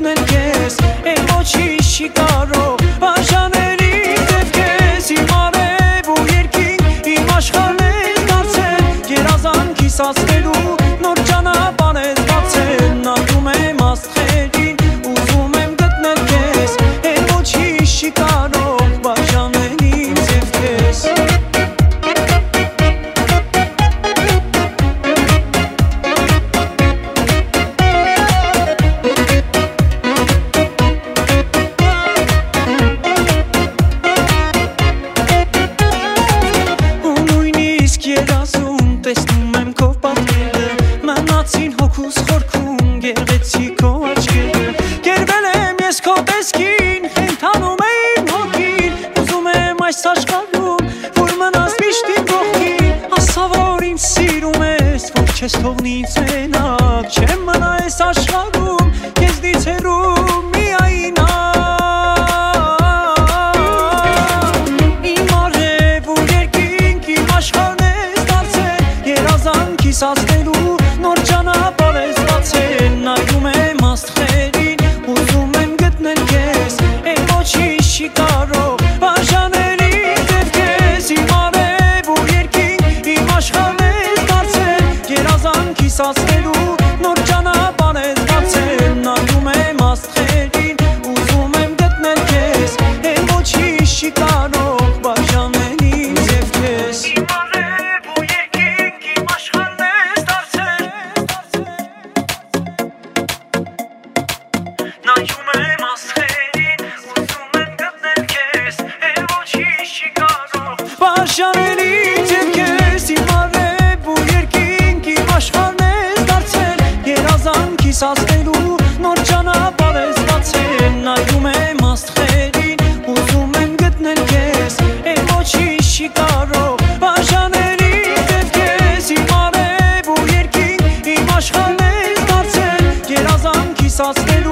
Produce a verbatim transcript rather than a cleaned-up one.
գտնել քեզ, էլ ոչինչ չի կարող բաժանել ինձ և քեզ։ Իմ արև ու երկինք, իմ աշխարհն ես դարձել, երազանքիս հասնելու նոր ճանապարհ ես բացել։ Նայում եմ աստղերին, ուզում եմ գտնել քեզ, էլ ոչինչ չի կարող բաժանել ինձ և քեզ։ Երազում տեսնում եմ քո պատկերը, մնացին հոգուս խորքում գեղեցիկ քո աչքերը։ Կերվել եմ ես քո տեսքին, խենթանում է իմ հոգին, ուզում եմ այս աշխարհում, որ մնաս միշտ իմ կողքին։ Ասա որ ինձ սիրում ես, որ չես թողնի ինձ մենակ, չեմ մնա այս աշխարհում, քեզնից հեռու միայնակ։ Իմ արև ու երկինք, իմ աշխարհն երազանքիս հասնելու նոր ճանապարհ ես բացել։ Նայում եմ աստղերին, ուզում եմ գտնել քեզ, էլ ոչինչ չի կարող բաժանել ինձ և քեզ։ Իմ արև ու երկինք, իմ աշխարհն ես դարձել, երազանքիս հասնելու նոր ճանապարհ ես բացել։ Նայում եմ աստղերին, ուզում եմ գտնել քեզ, էլ ոչինչ չի կարող բաժանել ինձ և քեզ։ Նայում եմ աստղերին, ուզում եմ գտնել քեզ, էլ ոչինչ չի կարող բաժանել ինձ և քեզ։ Իմ արև ու երկինք, իմ աշխարհն ես դարձել, երազանքիս հասնելու նոր ճանապարհ ես բացել։ Նայում եմ աստղերին, ուզում եմ գտնել քեզ, էլ ոչինչ չի կարող բաժանել ինձ և քեզ։ Իմ արև ու երկինք, իմ աշխարհն ես դարձել, երազանքիս հասնելու